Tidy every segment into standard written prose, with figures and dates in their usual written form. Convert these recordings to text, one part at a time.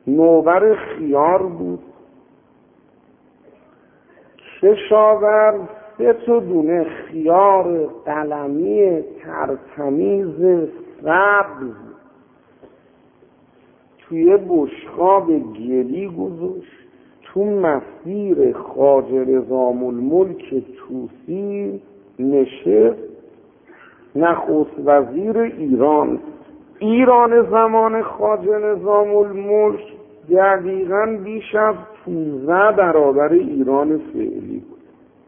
نوبر خیار بود. کشاورز 3 دونه خیار قلمی ترتمیز سبز توی بشقاب گلی گذاشت. تو مسیر خواجه نظام الملک طوسی نشست. نخست وزیر ایران زمان خواجه نظام الملک دقیقاً بیش از 15 برابر ایران فعلی بود.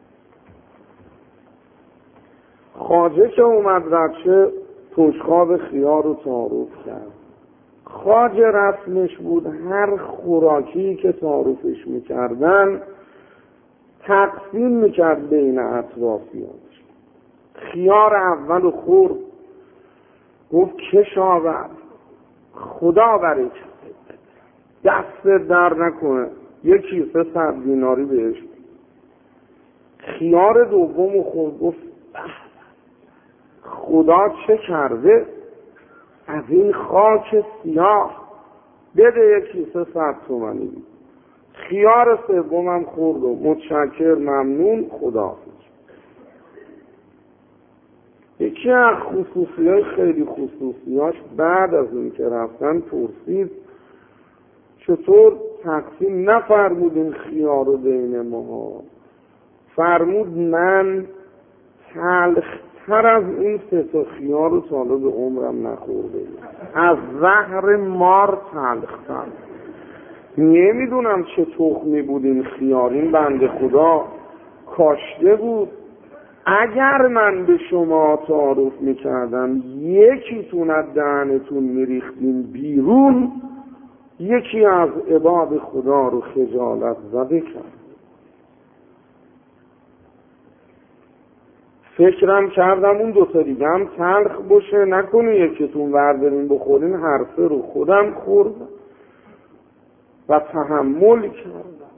خواجه که اومد رچه بشقاب خیار رو تعارف کرد. خواجه رسمش بود هر خوراکی که تعارفش میکردن تقسیم میکرد بین اطرافیانش. خیار اول خورد، گفت کشاورز خدا برکت بده، دست در نکنه، 1 کیسه 100 دیناری بهش. خیار دوم خورد، گفت خدا چه کرده، از این خاک سیاه بده 1 کیسه 100 تومانی. خیار سومم خورد و متشکر ممنون خداحافظ. یکی از خصوصیات خیلی خصوصیاش بعد از این که رفتن پرسید چطور تقسیم نفرمودین خیار رو بین ما؟ فرمود من تلختر از این 3 خیار رو تا حالا به عمرم نخورده، از زهر مار تلختر. نمیدونم چه تخمی بود این خیار، این بنده خدا کاشته بود. اگر من به شما تعارف میکردم یکیتون از دهنتون میریختین بیرون، یکی از عباد خدا رو خجالت زده کرد. فکرم کردم اون 2 دیگه هم تلخ باشه، نکنه یکیتون وردارین بخورین. هر 3 رو خودم خوردم و تحمل کردم.